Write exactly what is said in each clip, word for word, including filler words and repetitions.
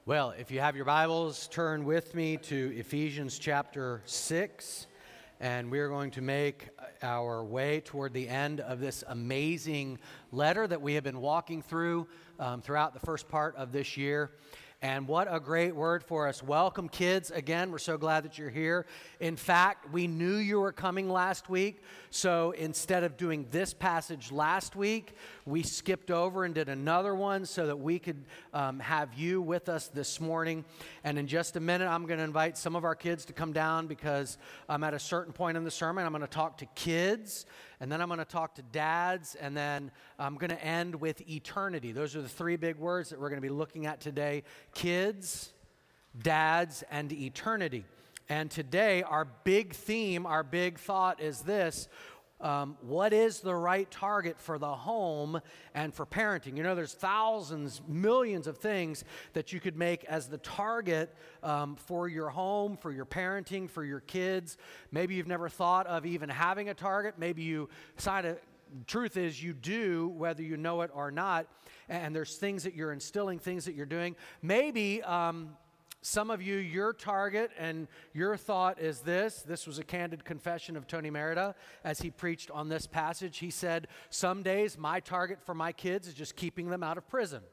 Well, if you have your Bibles, turn with me to Ephesians chapter six, and we're going to make our way toward the end of this amazing letter that we have been walking through um, throughout the first part of this year. And what a great word for us. Welcome, kids. Again, we're so glad that you're here. In fact, we knew you were coming last week, so instead of doing this passage last week, we skipped over and did another one so that we could um, have you with us this morning. And in just a minute, I'm going to invite some of our kids to come down because I'm at a certain point in the sermon. I'm going to talk to kids, and then I'm going to talk to dads, and then I'm going to end with eternity. Those are the three big words that we're going to be looking at today: kids, dads, and eternity. And today, our big theme, our big thought is this: um, what is the right target for the home and for parenting? You know, there's thousands, millions of things that you could make as the target um, for your home, for your parenting, for your kids. Maybe you've never thought of even having a target. Maybe you decided. Truth is, you do, whether you know it or not, and there's things that you're instilling, things that you're doing. Maybe um, some of you, your target and your thought is this. This was a candid confession of Tony Merida as he preached on this passage. He said, some days my target for my kids is just keeping them out of prison.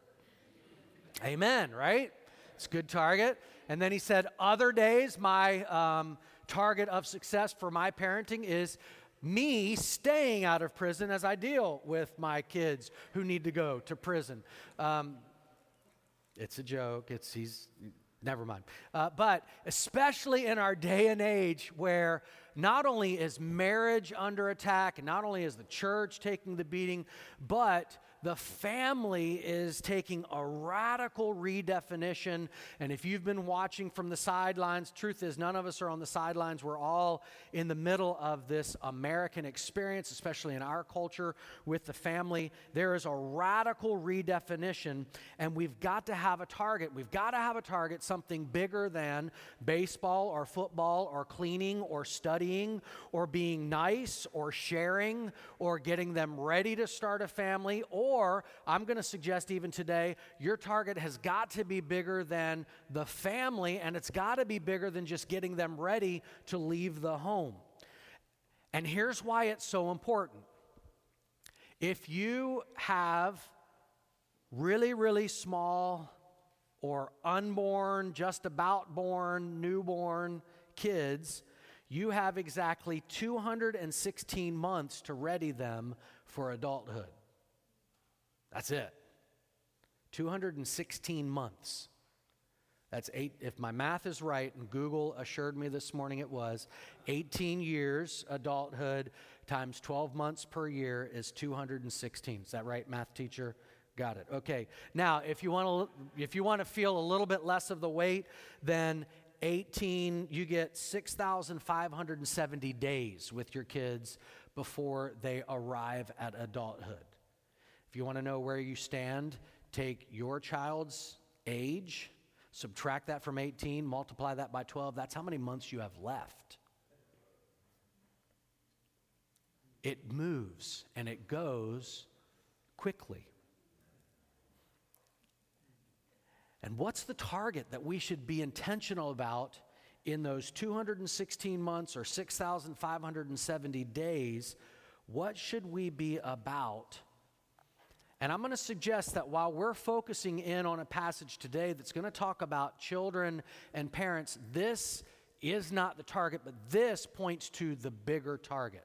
Amen, right? It's a good target. And then he said, other days my um, target of success for my parenting is me staying out of prison as I deal with my kids who need to go to prison. Um, it's a joke. It's he's never mind. Uh, but especially in our day and age where not only is marriage under attack, and not only is the church taking the beating, but the family is taking a radical redefinition. And if you've been watching from the sidelines, truth is none of us are on the sidelines. We're all in the middle of this American experience, especially in our culture with the family. There is a radical redefinition, and we've got to have a target. We've got to have a target, something bigger than baseball or football or cleaning or studying or being nice or sharing or getting them ready to start a family. Or Or, I'm going to suggest even today, your target has got to be bigger than the family, and it's got to be bigger than just getting them ready to leave the home. And here's why it's so important. If you have really, really small or unborn, just about born, newborn kids, you have exactly two hundred sixteen months to ready them for adulthood. That's it. two hundred sixteen months. That's eight, if my math is right, and Google assured me this morning it was, eighteen years adulthood times twelve months per year is two hundred sixteen. Is that right, math teacher? Got it. Okay. Now, if you want to if you want to feel a little bit less of the weight, then eighteen, you get six thousand five hundred seventy days with your kids before they arrive at adulthood. If you want to know where you stand, take your child's age, subtract that from eighteen, multiply that by twelve. That's how many months you have left. It moves and it goes quickly. And what's the target that we should be intentional about in those two hundred sixteen months or six thousand five hundred seventy days? What should we be about? And I'm going to suggest that while we're focusing in on a passage today that's going to talk about children and parents, this is not the target, but this points to the bigger target.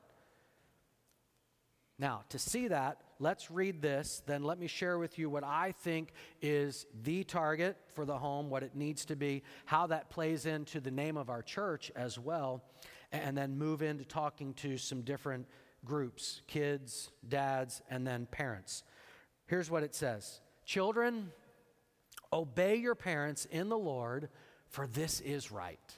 Now, to see that, let's read this. Then let me share with you what I think is the target for the home, what it needs to be, how that plays into the name of our church as well, and then move into talking to some different groups, kids, dads, and then parents. Here's what it says. Children, obey your parents in the Lord, for this is right.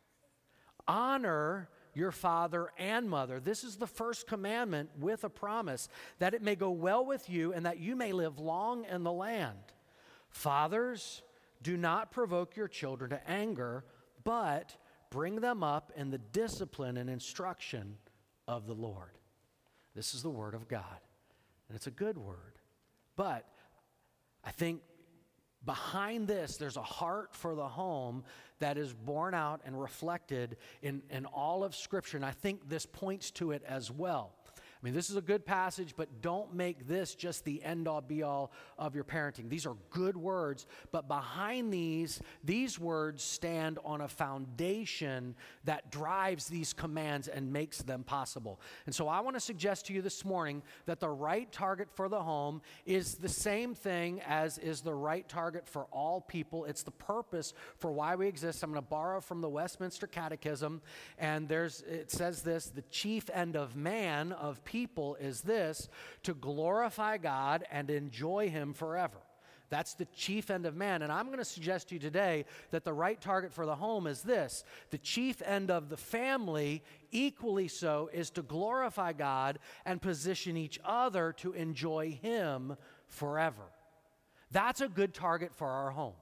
Honor your father and mother. This is the first commandment with a promise, that it may go well with you and that you may live long in the land. Fathers, do not provoke your children to anger, but bring them up in the discipline and instruction of the Lord. This is the word of God, and it's a good word. But I think behind this, there's a heart for the home that is borne out and reflected in, in all of Scripture. And I think this points to it as well. I mean, this is a good passage, but don't make this just the end-all, be-all of your parenting. These are good words, but behind these, these words stand on a foundation that drives these commands and makes them possible. And so I want to suggest to you this morning that the right target for the home is the same thing as is the right target for all people. It's the purpose for why we exist. I'm going to borrow from the Westminster Catechism, and there's it says this: the chief end of man, of people, people is this, to glorify God and enjoy Him forever. That's the chief end of man. And I'm going to suggest to you today that the right target for the home is this: the chief end of the family, equally so, is to glorify God and position each other to enjoy Him forever. That's a good target for our home.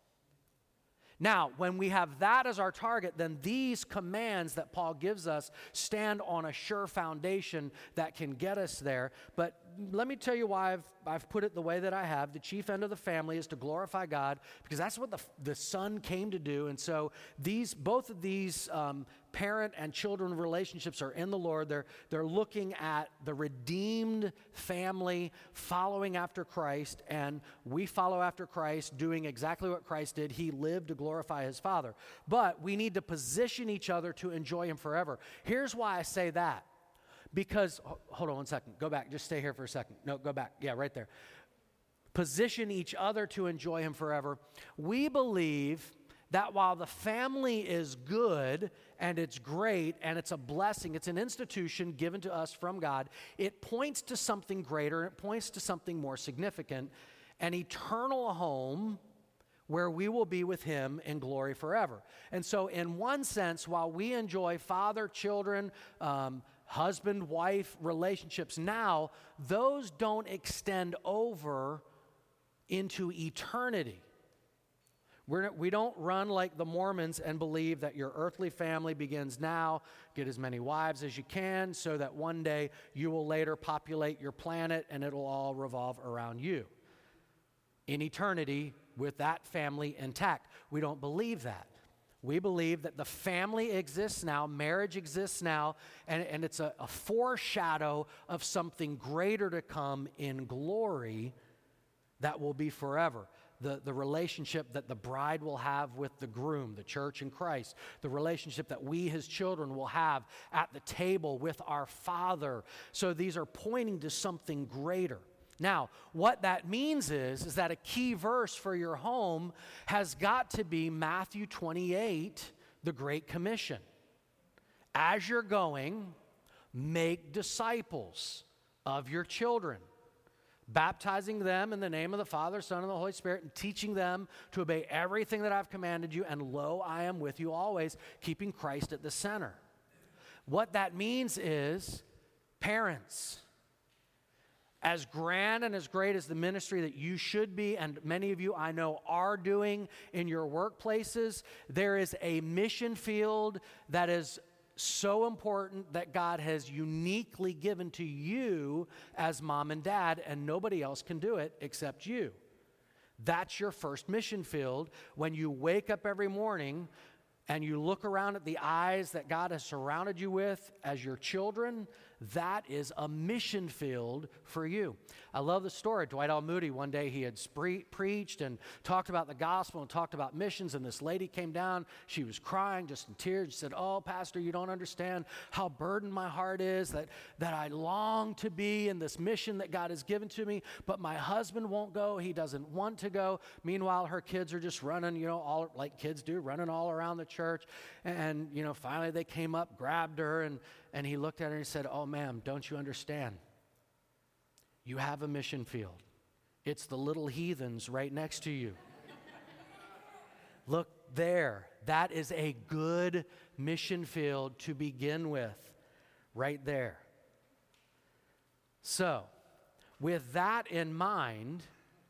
Now, when we have that as our target, then these commands that Paul gives us stand on a sure foundation that can get us there. But let me tell you why I've, I've put it the way that I have. The chief end of the family is to glorify God, because that's what the, the Son came to do. And so these, both of these um, parent and children relationships are in the Lord. They're, they're looking at the redeemed family following after Christ, and we follow after Christ doing exactly what Christ did. He lived to glorify His Father. But we need to position each other to enjoy Him forever. Here's why I say that. Because, hold on one second, go back, just stay here for a second. No, go back, yeah, right there. Position each other to enjoy Him forever. We believe that while the family is good and it's great and it's a blessing, it's an institution given to us from God, it points to something greater, it points to something more significant, an eternal home where we will be with Him in glory forever. And so in one sense, while we enjoy father-children, um, husband-wife relationships now, those don't extend over into eternity. We're, we don't run like the Mormons and believe that your earthly family begins now, get as many wives as you can, so that one day you will later populate your planet and it'll all revolve around you. In eternity, with that family intact. We don't believe that. We believe that the family exists now, marriage exists now, and, and it's a, a foreshadow of something greater to come in glory that will be forever. The, the relationship that the bride will have with the groom, the church and Christ, the relationship that we, His children, will have at the table with our Father. So these are pointing to something greater. Now, what that means is, is that a key verse for your home has got to be Matthew twenty-eight, the Great Commission. As you're going, make disciples of your children, baptizing them in the name of the Father, Son, and the Holy Spirit, and teaching them to obey everything that I've commanded you, and lo, I am with you always, keeping Christ at the center. What that means is, parents, as grand and as great as the ministry that you should be, and many of you I know are doing in your workplaces, there is a mission field that is so important that God has uniquely given to you as mom and dad, and nobody else can do it except you. That's your first mission field. When you wake up every morning and you look around at the eyes that God has surrounded you with as your children, that is a mission field for you. I love the story. Dwight L. Moody, one day he had spree- preached and talked about the gospel and talked about missions, and this lady came down. She was crying, just in tears. She said, "Oh, Pastor, you don't understand how burdened my heart is, that, that I long to be in this mission that God has given to me, but my husband won't go. He doesn't want to go." Meanwhile, her kids are just running, you know, all like kids do, running all around the church. And, you know, finally they came up, grabbed her, and And he looked at her and he said, "Oh, ma'am, don't you understand? You have a mission field. It's the little heathens right next to you. Look there. That is a good mission field to begin with, right there." So, with that in mind,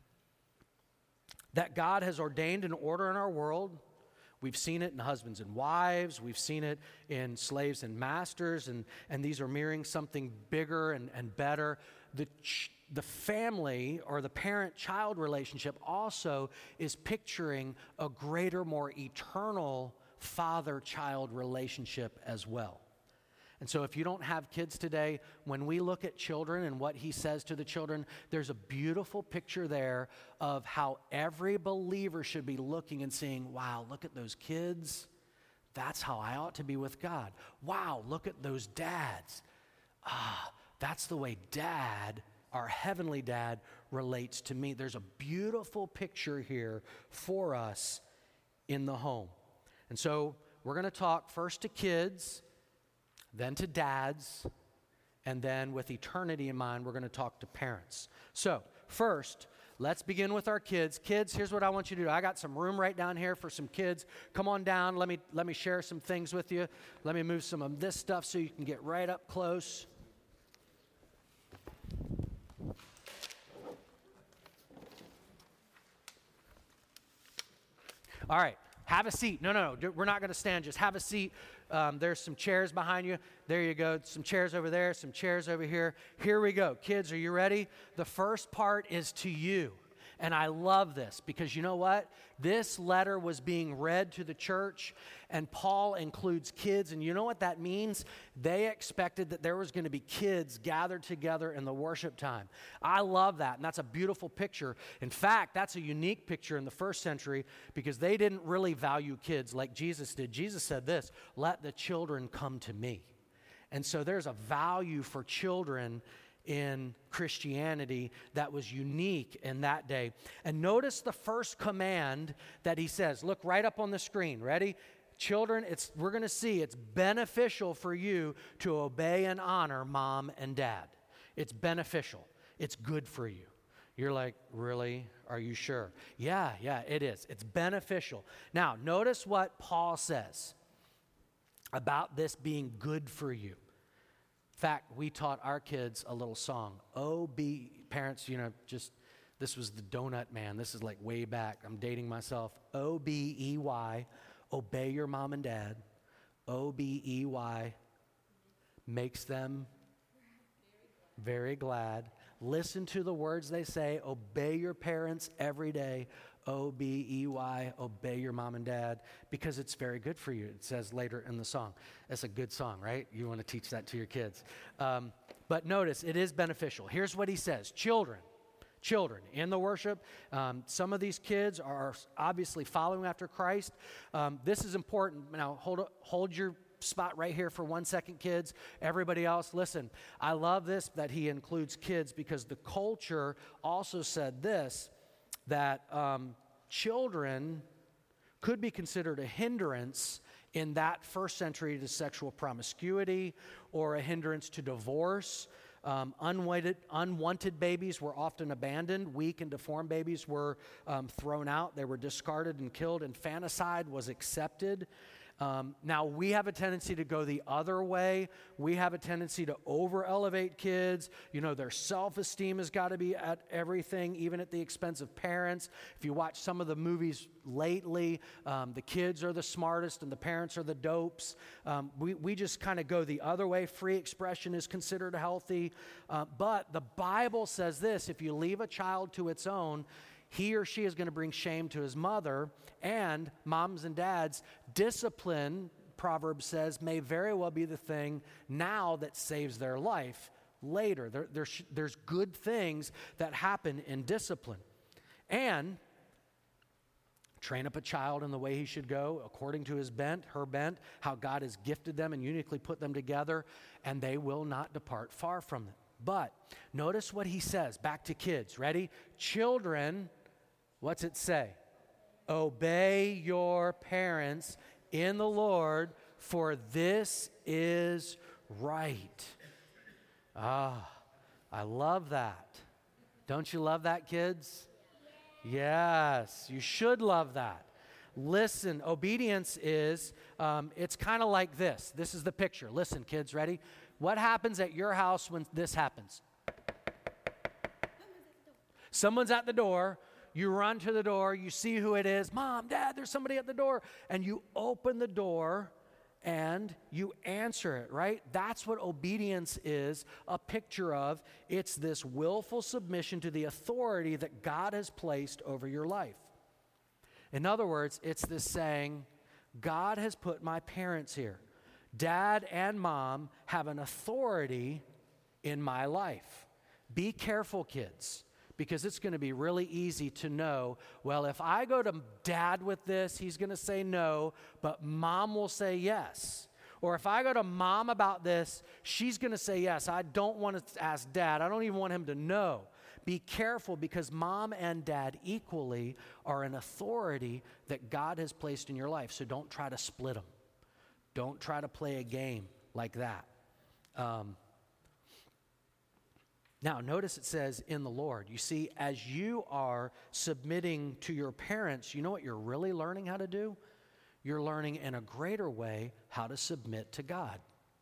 that God has ordained an order in our world. We've seen it in husbands and wives. We've seen it in slaves and masters, and, and these are mirroring something bigger and, and better. The, ch- the family or the parent-child relationship also is picturing a greater, more eternal father-child relationship as well. And so if you don't have kids today, when we look at children and what he says to the children, there's a beautiful picture there of how every believer should be looking and saying, wow, look at those kids. That's how I ought to be with God. Wow, look at those dads. Ah, that's the way dad, our heavenly dad, relates to me. There's a beautiful picture here for us in the home. And so we're going to talk first to kids, then to dads, and then with eternity in mind, we're going to talk to parents. So first, let's begin with our kids. Kids, here's what I want you to do. I got some room right down here for some kids. Come on down. Let me let me share some things with you. Let me move some of this stuff so you can get right up close. All right. Have a seat. No, no, no. We're not going to stand. Just have a seat. Um, there's some chairs behind you. There you go. Some chairs over there. Some chairs over here. Here we go. Kids, are you ready? The first part is to you. And I love this because you know what? This letter was being read to the church, and Paul includes kids. And you know what that means? They expected that there was going to be kids gathered together in the worship time. I love that, and that's a beautiful picture. In fact, that's a unique picture in the first century because they didn't really value kids like Jesus did. Jesus said this, "Let the children come to me." And so there's a value for children in Christianity that was unique in that day. And notice the first command that he says. Look right up on the screen. Ready? Children, it's we're going to see it's beneficial for you to obey and honor mom and dad. It's beneficial. It's good for you. You're like, really? Are you sure? Yeah, yeah, it is. It's beneficial. Now, notice what Paul says about this being good for you. In fact, we taught our kids a little song. Oh, be, parents, you know, just, this was the Donut Man. This is like way back. I'm dating myself. O B E Y, obey your mom and dad. O B E Y, makes them very glad. Listen to the words they say. Obey your parents every day. O B E Y, obey your mom and dad, because it's very good for you. It says later in the song. It's a good song, right? You want to teach that to your kids. Um, but notice, it is beneficial. Here's what he says. Children, children in the worship. Um, some of these kids are obviously following after Christ. Um, this is important. Now, hold, hold your spot right here for one second, kids. Everybody else, listen. I love this, that he includes kids, because the culture also said this, that um, children could be considered a hindrance in that first century to sexual promiscuity or a hindrance to divorce. Um, unwanted, unwanted babies were often abandoned. Weak and deformed babies were um, thrown out. They were discarded and killed. Infanticide was accepted. Um, now, we have a tendency to go the other way. We have a tendency to over-elevate kids. You know, their self-esteem has got to be at everything, even at the expense of parents. If you watch some of the movies lately, um, the kids are the smartest and the parents are the dopes. Um, we, we just kind of go the other way. Free expression is considered healthy. Uh, but the Bible says this: if you leave a child to its own, he or she is going to bring shame to his mother. And moms and dads, discipline, Proverbs says, may very well be the thing now that saves their life later. There, there, there's good things that happen in discipline. And train up a child in the way he should go, according to his bent, her bent, how God has gifted them and uniquely put them together, and they will not depart far from them. But notice what he says, back to kids. Ready? Children, what's it say? Obey your parents in the Lord, for this is right. Ah, I love that. Don't you love that, kids? Yes, you should love that. Listen, obedience is, um, it's kind of like this. This is the picture. Listen, kids, ready? What happens at your house when this happens? Someone's at the door. You run to the door. You see who it is. Mom, Dad, there's somebody at the door. And you open the door, and you answer it, right? That's what obedience is a picture of. It's this willful submission to the authority that God has placed over your life. In other words, it's this saying, God has put my parents here. Dad and mom have an authority in my life. Be careful, kids, because it's going to be really easy to know, well, if I go to dad with this, he's going to say no, but mom will say yes. Or if I go to mom about this, she's going to say yes. I don't want to ask dad. I don't even want him to know. Be careful, because mom and dad equally are an authority that God has placed in your life. So don't try to split them. Don't try to play a game like that. Um, Now, notice it says in the Lord. You see, as you are submitting to your parents, you know what you're really learning how to do? You're learning in a greater way how to submit to God,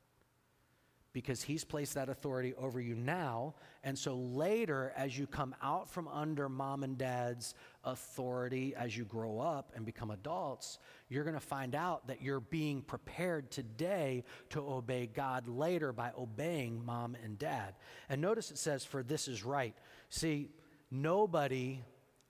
because he's placed that authority over you now. And so later, as you come out from under mom and dad's authority, as you grow up and become adults, you're going to find out that you're being prepared today to obey God later by obeying mom and dad. And notice it says, for this is right. See, nobody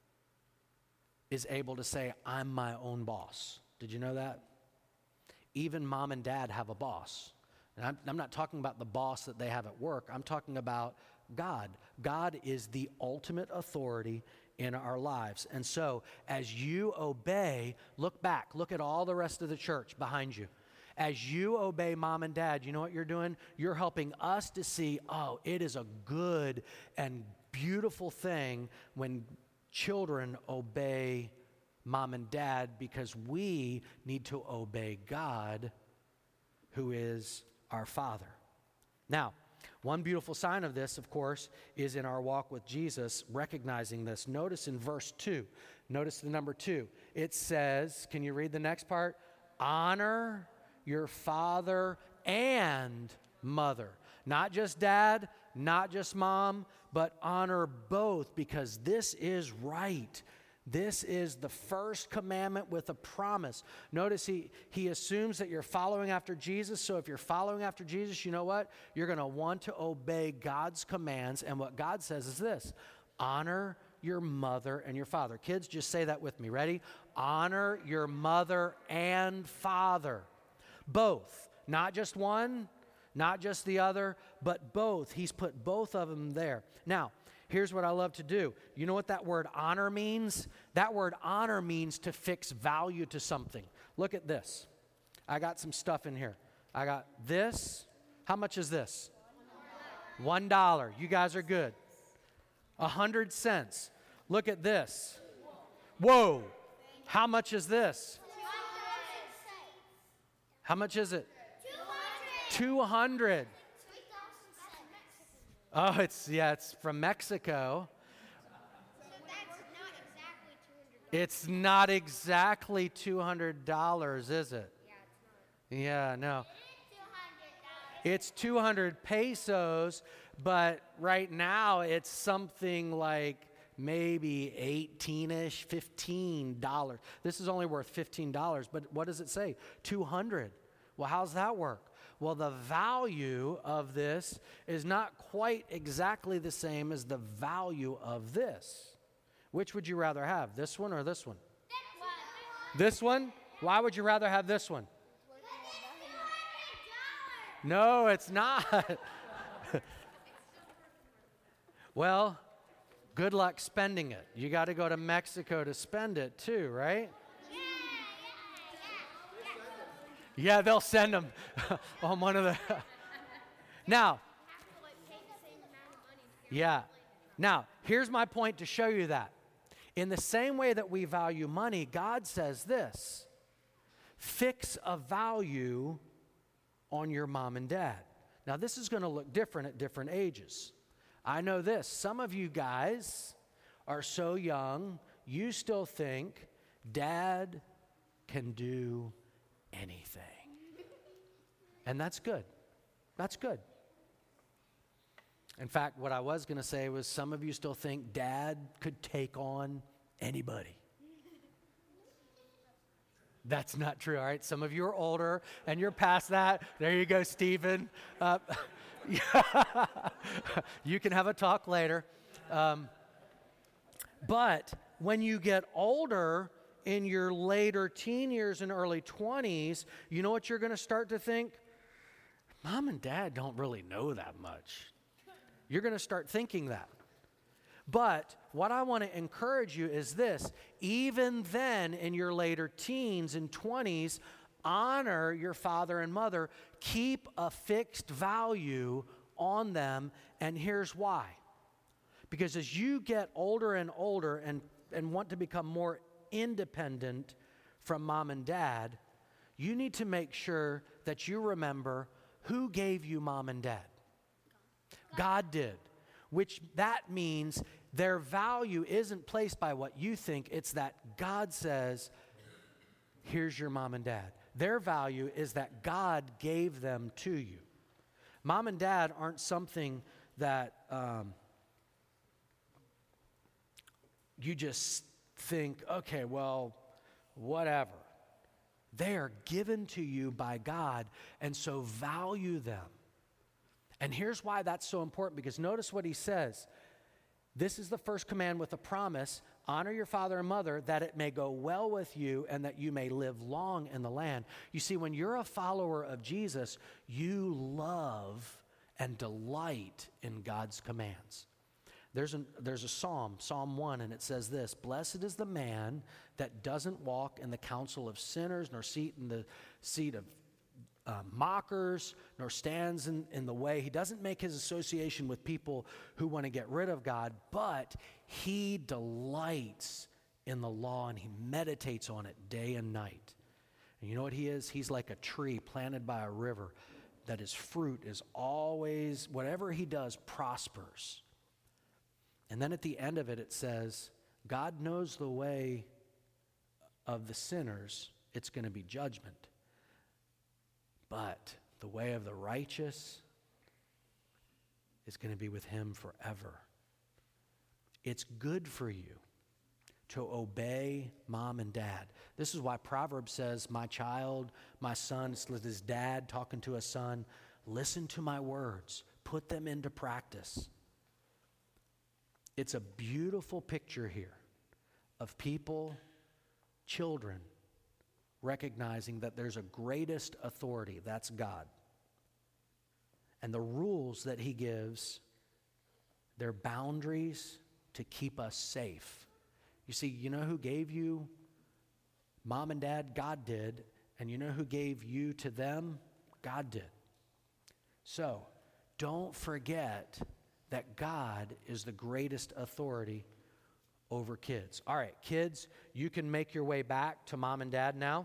is able to say, I'm my own boss. Did you know that? Even mom and dad have a boss. And I'm, I'm not talking about the boss that they have at work. I'm talking about God. God is the ultimate authority in our lives. And so as you obey, look back. Look at all the rest of the church behind you. As you obey mom and dad, you know what you're doing? You're helping us to see, oh, it is a good and beautiful thing when children obey mom and dad, because we need to obey God, who is our Father. Now, one beautiful sign of this, of course, is in our walk with Jesus, recognizing this. Notice in verse two, notice the number two. It says, can you read the next part? Honor your father and mother. Not just dad, not just mom, but honor both, because this is right. This is the first commandment with a promise. Notice he, he assumes that you're following after Jesus. So if you're following after Jesus, you know what? You're going to want to obey God's commands. And what God says is this: honor your mother and your father. Kids, just say that with me. Ready? Honor your mother and father. Both. Not just one, not just the other, but both. He's put both of them there. Now, here's what I love to do. You know what that word honor means? That word honor means to fix value to something. Look at this. I got some stuff in here. I got this. How much is this? One dollar. You guys are good. A hundred cents. Look at this. Whoa. How much is this? How much is it? Two hundred. Oh, it's, yeah, it's from Mexico. So that's not exactly two hundred dollars. It's not exactly two hundred dollars, is it? Yeah, it's not. Yeah, no. two hundred dollars. It's two hundred pesos, but right now it's something like maybe eighteen-ish, fifteen dollars. This is only worth fifteen dollars, but what does it say? two hundred. Well, how's that work? Well, the value of this is not quite exactly the same as the value of this. Which would you rather have, this one or this one? This one? Why would you rather have this one? No, it's not. Well, good luck spending it. You got to go to Mexico to spend it too, right? Yeah, they'll send them on one of the... Now, yeah. Now, here's my point to show you that. In the same way that we value money, God says this: fix a value on your mom and dad. Now, this is going to look different at different ages. I know this. Some of you guys are so young, you still think dad can do anything. And that's good. That's good. In fact, what I was going to say was some of you still think dad could take on anybody. That's not true, all right? Some of you are older and you're past that. There you go, Stephen. Uh, you can have a talk later. Um, but when you get older, in your later teen years and early twenties, you know what you're going to start to think? Mom and Dad don't really know that much. You're going to start thinking that. But what I want to encourage you is this: even then, in your later teens and twenties, honor your father and mother. Keep a fixed value on them, and here's why. Because as you get older and older and, and want to become more independent from mom and dad, you need to make sure that you remember who gave you mom and dad. God did, which that means their value isn't placed by what you think. It's that God says, here's your mom and dad. Their value is that God gave them to you. Mom and dad aren't something that um, you just think, okay, well, whatever. They are given to you by God, and so value them. And here's why that's so important, because notice what he says. This is the first command with a promise: honor your father and mother, that it may go well with you and that you may live long in the land. You see, when you're a follower of Jesus, you love and delight in God's commands. There's, an, there's a psalm, Psalm one, and it says this: blessed is the man that doesn't walk in the counsel of sinners, nor seat in the seat of uh, mockers, nor stands in, in the way. He doesn't make his association with people who want to get rid of God, but he delights in the law, and he meditates on it day and night. And you know what he is? He's like a tree planted by a river, that his fruit is always, whatever he does, prospers. And then at the end of it, it says, God knows the way of the sinners. It's going to be judgment. But the way of the righteous is going to be with him forever. It's good for you to obey mom and dad. This is why Proverbs says, my child, my son, it's his dad talking to a son, listen to my words, put them into practice. It's a beautiful picture here of people, children, recognizing that there's a greatest authority, that's God. And the rules that he gives, they're boundaries to keep us safe. You see, you know who gave you mom and dad? God did. And you know who gave you to them? God did. So, don't forget that God is the greatest authority over kids. All right, kids, you can make your way back to mom and dad now.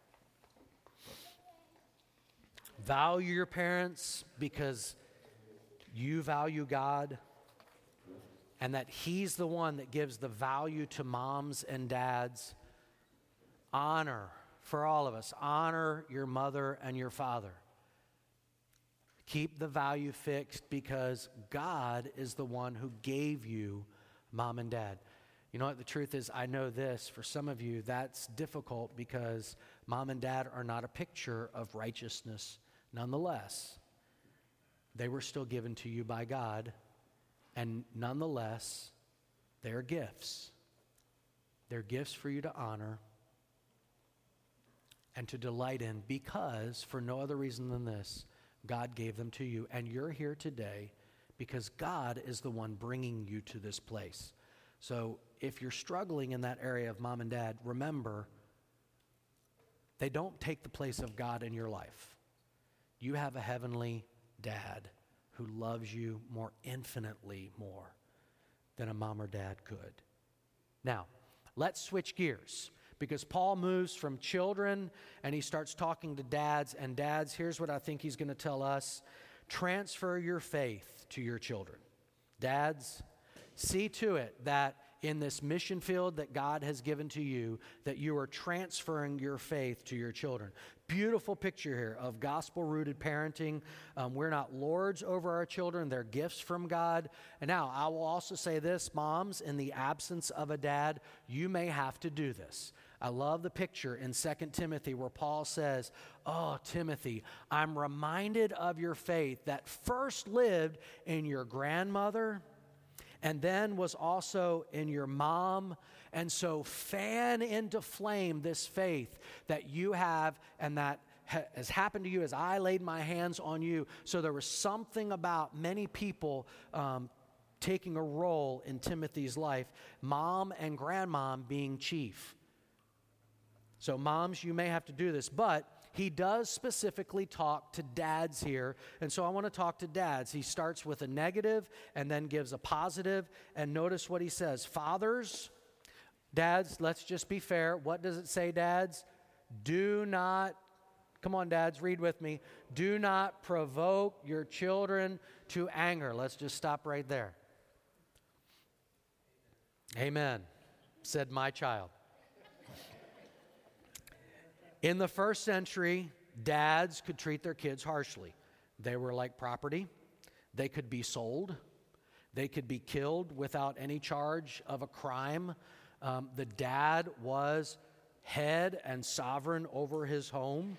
Value your parents because you value God, and that he's the one that gives the value to moms and dads. Honor for all of us. Honor your mother and your father. Keep the value fixed because God is the one who gave you mom and dad. You know what? The truth is, I know this. For some of you, that's difficult because mom and dad are not a picture of righteousness. Nonetheless, they were still given to you by God, and nonetheless, they're gifts. They're gifts for you to honor and to delight in because, for no other reason than this, God gave them to you, and you're here today because God is the one bringing you to this place. So if you're struggling in that area of mom and dad, remember, they don't take the place of God in your life. You have a heavenly dad who loves you more, infinitely more than a mom or dad could. Now, let's switch gears. Because Paul moves from children and he starts talking to dads. And dads, here's what I think he's going to tell us. Transfer your faith to your children. Dads, see to it that in this mission field that God has given to you, that you are transferring your faith to your children. Beautiful picture here of gospel-rooted parenting. Um, we're not lords over our children. They're gifts from God. And now, I will also say this, moms, in the absence of a dad, you may have to do this. I love the picture in Second Timothy where Paul says, oh, Timothy, I'm reminded of your faith that first lived in your grandmother and then was also in your mom. And so fan into flame this faith that you have and that ha- has happened to you as I laid my hands on you. So there was something about many people um, taking a role in Timothy's life, mom and grandmom being chief. So moms, you may have to do this, but he does specifically talk to dads here. And so I want to talk to dads. He starts with a negative and then gives a positive. And notice what he says. Fathers, dads, let's just be fair. What does it say, dads? Do not, come on, dads, read with me. Do not provoke your children to anger. Let's just stop right there. Amen, said my child. In the first century, dads could treat their kids harshly. They were like property. They could be sold. They could be killed without any charge of a crime. Um, the dad was head and sovereign over his home.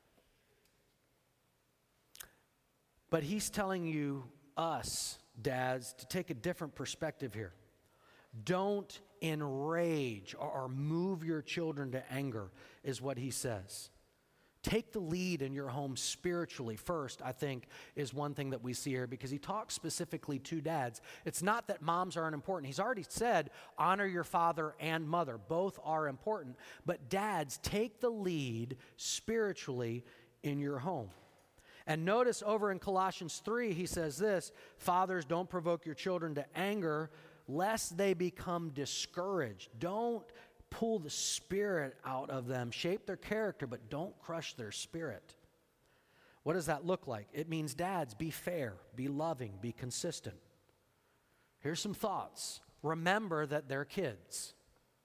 But he's telling you, us, dads, to take a different perspective here. Don't enrage or move your children to anger, is what he says. Take the lead in your home spiritually first, I think, is one thing that we see here, because he talks specifically to dads. It's not that moms aren't important. He's already said, honor your father and mother. Both are important. But dads, take the lead spiritually in your home. And notice over in Colossians three, he says this, fathers, don't provoke your children to anger, lest they become discouraged. Don't pull the spirit out of them. Shape their character, but don't crush their spirit. What does that look like? It means, dads, be fair, be loving, be consistent. Here's some thoughts. Remember that they're kids.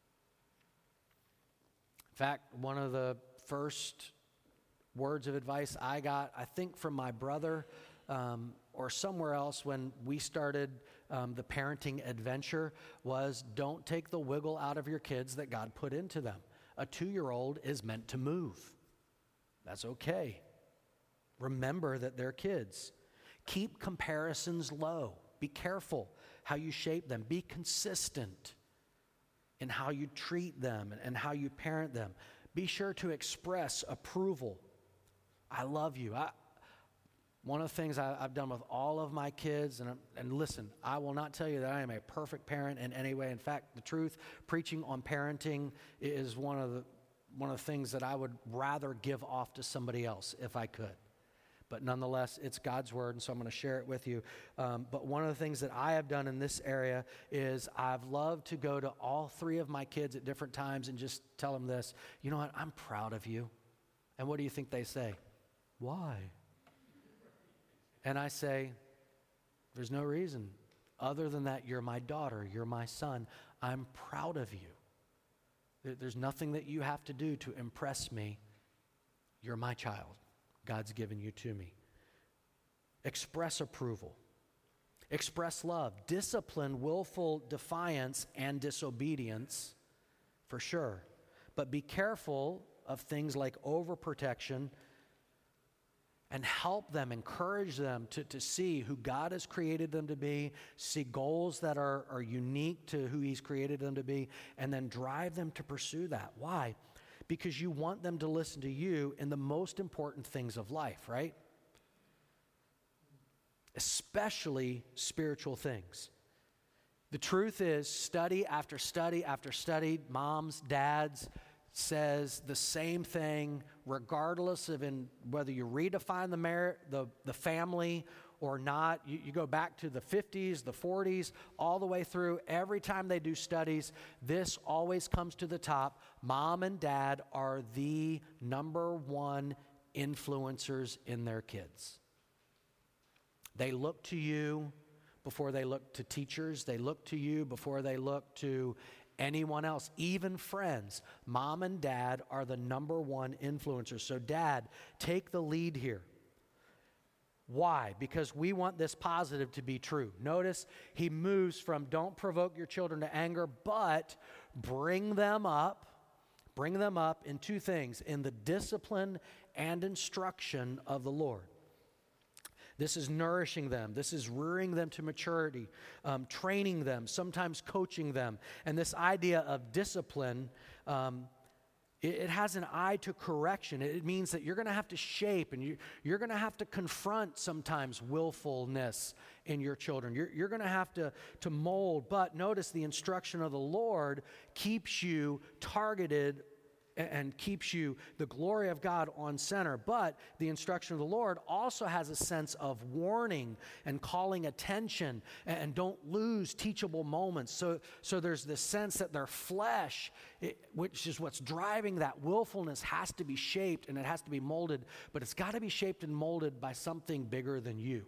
In fact, one of the first words of advice I got, I think from my brother um, or somewhere else when we started Um, the parenting adventure, was don't take the wiggle out of your kids that God put into them. A two-year-old is meant to move. That's okay. Remember that they're kids. Keep comparisons low. Be careful how you shape them. Be consistent in how you treat them and how you parent them. Be sure to express approval. I love you. I One of the things I, I've done with all of my kids, and, and listen, I will not tell you that I am a perfect parent in any way. In fact, the truth, preaching on parenting is one of the one of the things that I would rather give off to somebody else if I could. But nonetheless, it's God's word, and so I'm going to share it with you. Um, but one of the things that I have done in this area is I've loved to go to all three of my kids at different times and just tell them this, you know what, I'm proud of you. And what do you think they say? Why? And I say, there's no reason. Other than that, you're my daughter, you're my son. I'm proud of you. There's nothing that you have to do to impress me. You're my child. God's given you to me. Express approval. Express love. Discipline willful defiance and disobedience, for sure. But be careful of things like overprotection, and help them, encourage them to, to see who God has created them to be, see goals that are, are unique to who he's created them to be, and then drive them to pursue that. Why? Because you want them to listen to you in the most important things of life, right? Especially spiritual things. The truth is, study after study after study, moms, dads, says the same thing, regardless of in whether you redefine the mar- the, the family or not. You, you go back to the fifties, the forties, all the way through. Every time they do studies, this always comes to the top. Mom and dad are the number one influencers in their kids. They look to you before they look to teachers. They look to you before they look to anyone else, even friends. Mom and dad are the number one influencers. So dad, take the lead here. Why? Because we want this positive to be true. Notice he moves from don't provoke your children to anger, but bring them up, bring them up in two things, in the discipline and instruction of the Lord. This is nourishing them. This is rearing them to maturity, um, training them, sometimes coaching them. And this idea of discipline, um, it, it has an eye to correction. It, it means that you're going to have to shape and you, you're going to have to confront sometimes willfulness in your children. You're, you're going to have to, to mold. But notice the instruction of the Lord keeps you targeted and keeps you the glory of God on center. But the instruction of the Lord also has a sense of warning and calling attention, and don't lose teachable moments. So, so there's this sense that their flesh, it, which is what's driving that willfulness, has to be shaped and it has to be molded, but it's got to be shaped and molded by something bigger than you.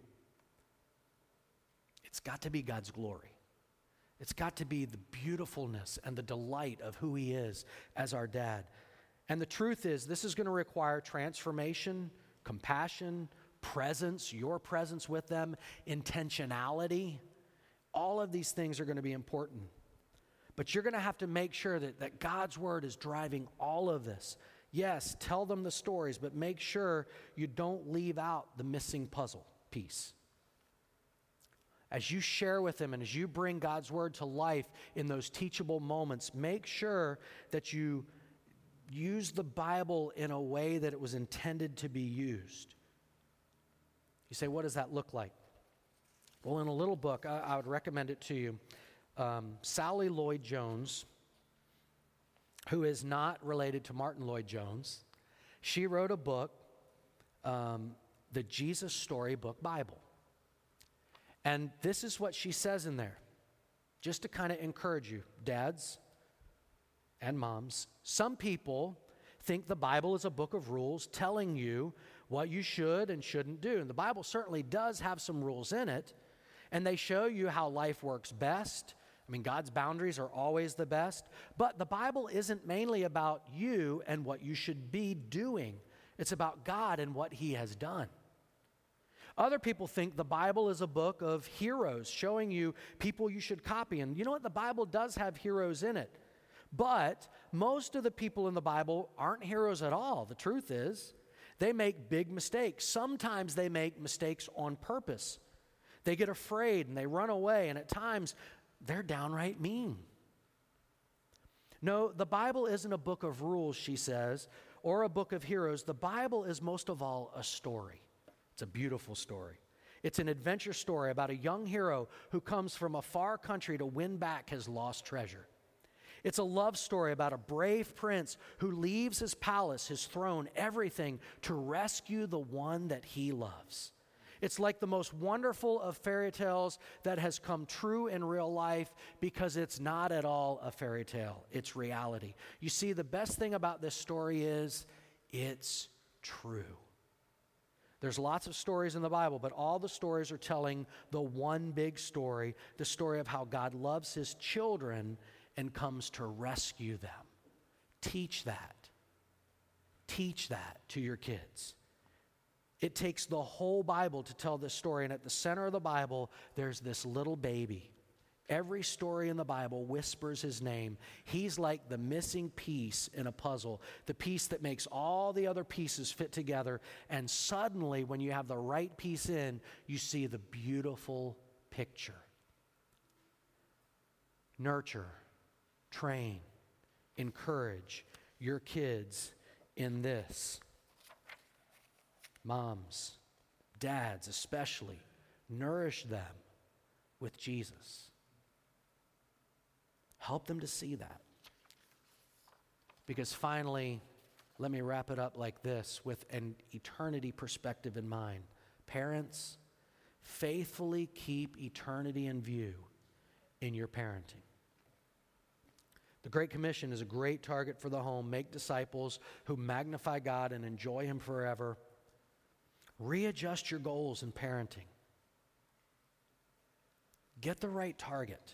It's got to be God's glory. It's got to be the beautifulness and the delight of who He is as our dad. And the truth is, this is going to require transformation, compassion, presence, your presence with them, intentionality. All of these things are going to be important. But you're going to have to make sure that, that God's word is driving all of this. Yes, tell them the stories, but make sure you don't leave out the missing puzzle piece. As you share with them and as you bring God's word to life in those teachable moments, make sure that you use the Bible in a way that it was intended to be used. You say, what does that look like? Well, in a little book, I, I would recommend it to you. Um, Sally Lloyd-Jones, who is not related to Martin Lloyd-Jones, she wrote a book, um, the Jesus Storybook Bible. And this is what she says in there, just to kind of encourage you, dads and moms. Some people think the Bible is a book of rules telling you what you should and shouldn't do. And the Bible certainly does have some rules in it, and they show you how life works best. I mean, God's boundaries are always the best, but the Bible isn't mainly about you and what you should be doing. It's about God and what He has done. Other people think the Bible is a book of heroes, showing you people you should copy. And you know what? The Bible does have heroes in it. But most of the people in the Bible aren't heroes at all. The truth is, they make big mistakes. Sometimes they make mistakes on purpose. They get afraid and they run away, and at times they're downright mean. No, the Bible isn't a book of rules, she says, or a book of heroes. The Bible is most of all a story. It's a beautiful story. It's an adventure story about a young hero who comes from a far country to win back his lost treasure. It's a love story about a brave prince who leaves his palace, his throne, everything to rescue the one that he loves. It's like the most wonderful of fairy tales that has come true in real life, because it's not at all a fairy tale. It's reality. You see, the best thing about this story is it's true. There's lots of stories in the Bible, but all the stories are telling the one big story, the story of how God loves His children and comes to rescue them. Teach that. Teach that to your kids. It takes the whole Bible to tell this story, and at the center of the Bible, there's this little baby. Every story in the Bible whispers His name. He's like the missing piece in a puzzle, the piece that makes all the other pieces fit together, and suddenly, when you have the right piece in, you see the beautiful picture. Nurture, train, encourage your kids in this. Moms, dads especially, nourish them with Jesus. Help them to see that. Because finally, let me wrap it up like this, with an eternity perspective in mind. Parents, faithfully keep eternity in view in your parenting. The Great Commission is a great target for the home. Make disciples who magnify God and enjoy Him forever. Readjust your goals in parenting. Get the right target.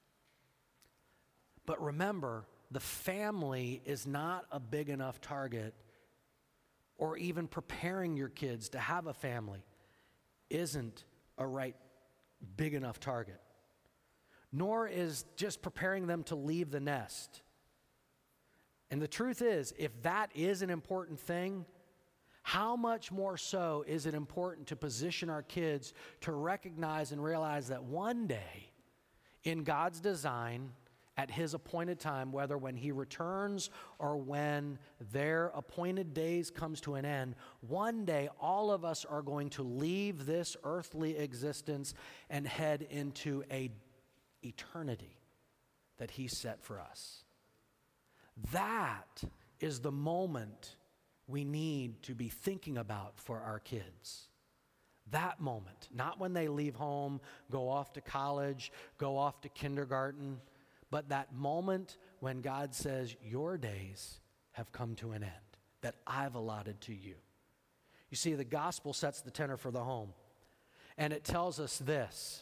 But remember, the family is not a big enough target, or even preparing your kids to have a family isn't a right big enough target. Nor is just preparing them to leave the nest. And the truth is, if that is an important thing, how much more so is it important to position our kids to recognize and realize that one day, in God's design, at His appointed time, whether when He returns or when their appointed days comes to an end, one day all of us are going to leave this earthly existence and head into a eternity that He set for us. That is the moment we need to be thinking about for our kids. That moment, not when they leave home, go off to college, go off to kindergarten, but that moment when God says, your days have come to an end, that I've allotted to you. You see, the gospel sets the tenor for the home, and it tells us this.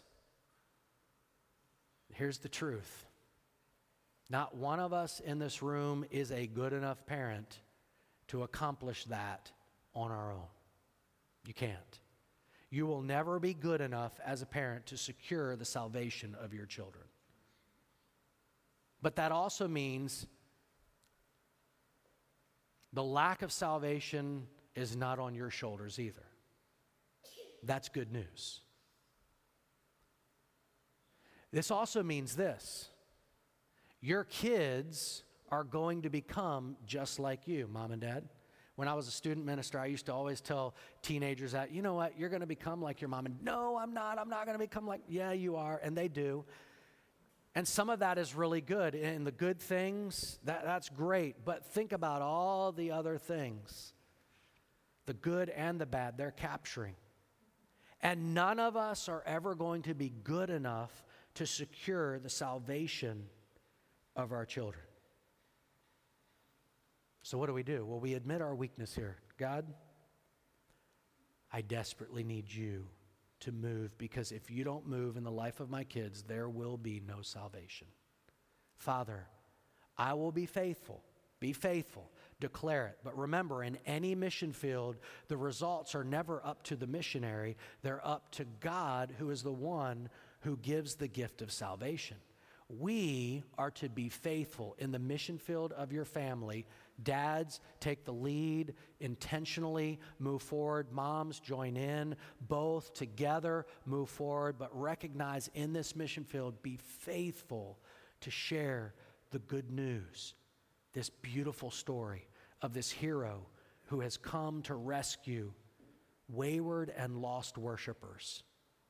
Here's the truth. Not one of us in this room is a good enough parent to accomplish that on our own. You can't. You will never be good enough as a parent to secure the salvation of your children. But that also means the lack of salvation is not on your shoulders either. That's good news. This also means this. Your kids are going to become just like you, mom and dad. When I was a student minister, I used to always tell teenagers that, you know what, you're going to become like your mom. And no, I'm not. I'm not going to become like, yeah, you are. And they do. And some of that is really good. And the good things, that, that's great. But think about all the other things, the good and the bad, they're capturing. And none of us are ever going to be good enough to secure the salvation of our children. So what do we do? Well, we admit our weakness here. God, I desperately need you to move, because if you don't move in the life of my kids, there will be no salvation. Father, I will be faithful. Be faithful. Declare it. But remember, in any mission field, the results are never up to the missionary. They're up to God, who is the one who gives the gift of salvation. We are to be faithful in the mission field of your family. Dads, take the lead, intentionally move forward. Moms, join in. Both together move forward, but recognize in this mission field, be faithful to share the good news, this beautiful story of this hero who has come to rescue wayward and lost worshipers.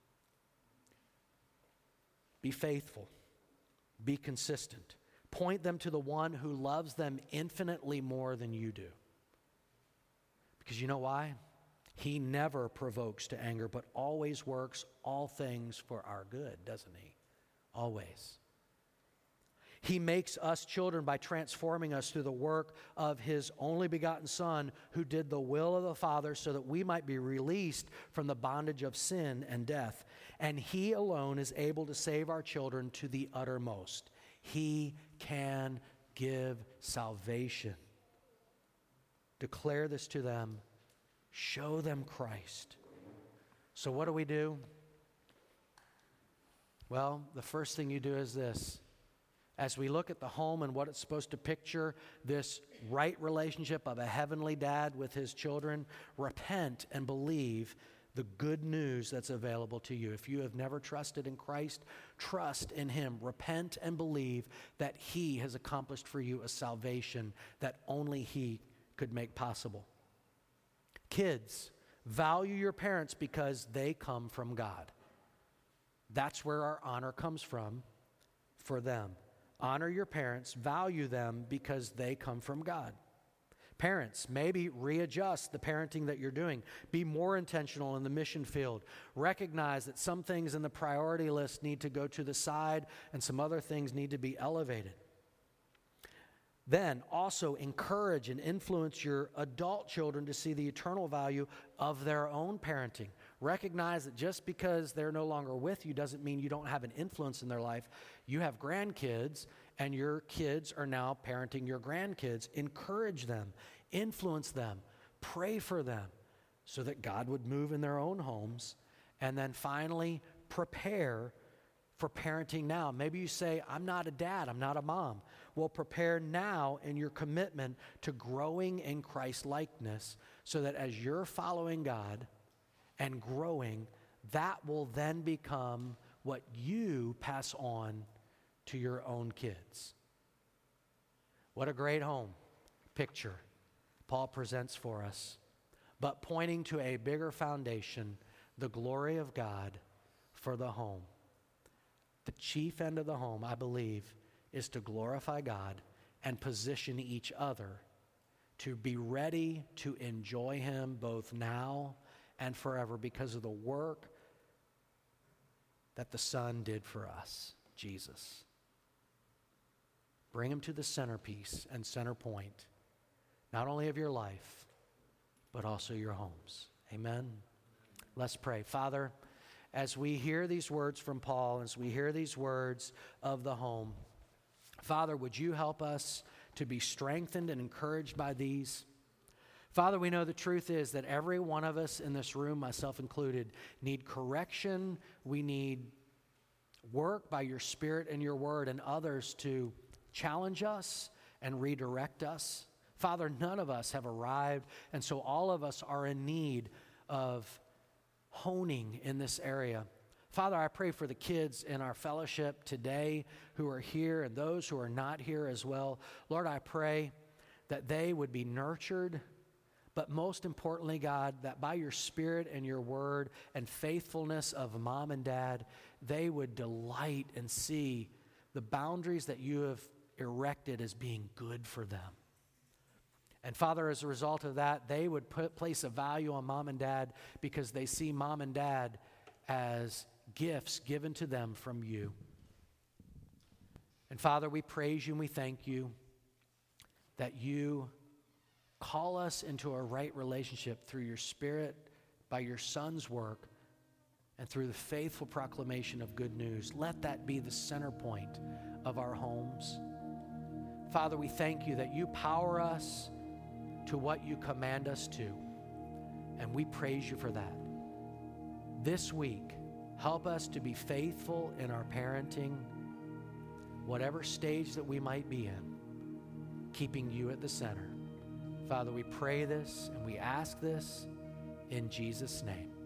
Be faithful. Be consistent. Point them to the one who loves them infinitely more than you do. Because you know why? He never provokes to anger, but always works all things for our good, doesn't he? Always. He makes us children by transforming us through the work of his only begotten Son, who did the will of the Father so that we might be released from the bondage of sin and death. And he alone is able to save our children to the uttermost. He can give salvation. Declare this to them. Show them Christ. So what do we do? Well, the first thing you do is this. As we look at the home and what it's supposed to picture, this right relationship of a heavenly dad with his children, repent and believe the good news that's available to you. If you have never trusted in Christ, trust in him. Repent and believe that he has accomplished for you a salvation that only he could make possible. Kids, value your parents because they come from God. That's where our honor comes from for them. Honor your parents, value them because they come from God. Parents, maybe readjust the parenting that you're doing. Be more intentional in the mission field. Recognize that some things in the priority list need to go to the side and some other things need to be elevated. Then also encourage and influence your adult children to see the eternal value of their own parenting. Recognize that just because they're no longer with you doesn't mean you don't have an influence in their life. You have grandkids, and your kids are now parenting your grandkids. Encourage them, influence them, pray for them so that God would move in their own homes. And then finally, prepare for parenting now. Maybe you say, I'm not a dad, I'm not a mom. will prepare now in your commitment to growing in Christ likeness, so that as you're following God and growing, that will then become what you pass on to your own kids. What a great home picture Paul presents for us, but pointing to a bigger foundation, the glory of God for the home. The chief end of the home, I believe, is to glorify God and position each other to be ready to enjoy Him both now and forever because of the work that the Son did for us, Jesus. Bring Him to the centerpiece and center point, not only of your life, but also your homes. Amen. Let's pray. Father, as we hear these words from Paul, as we hear these words of the home, Father, would you help us to be strengthened and encouraged by these? Father, we know the truth is that every one of us in this room, myself included, need correction. We need work by your Spirit and your word, and others to challenge us and redirect us. Father, none of us have arrived, and so all of us are in need of honing in this area. Father, I pray for the kids in our fellowship today who are here and those who are not here as well. Lord, I pray that they would be nurtured, but most importantly, God, that by your Spirit and your word and faithfulness of mom and dad, they would delight and see the boundaries that you have erected as being good for them. And Father, as a result of that, they would put, place a value on mom and dad because they see mom and dad as gifts given to them from you. And Father, we praise you and we thank you that you call us into a right relationship through your Spirit, by your Son's work, and through the faithful proclamation of good news. Let that be the center point of our homes. Father, we thank you that you power us to what you command us to, and we praise you for that. This week, help us to be faithful in our parenting, whatever stage that we might be in, keeping you at the center. Father, we pray this and we ask this in Jesus' name.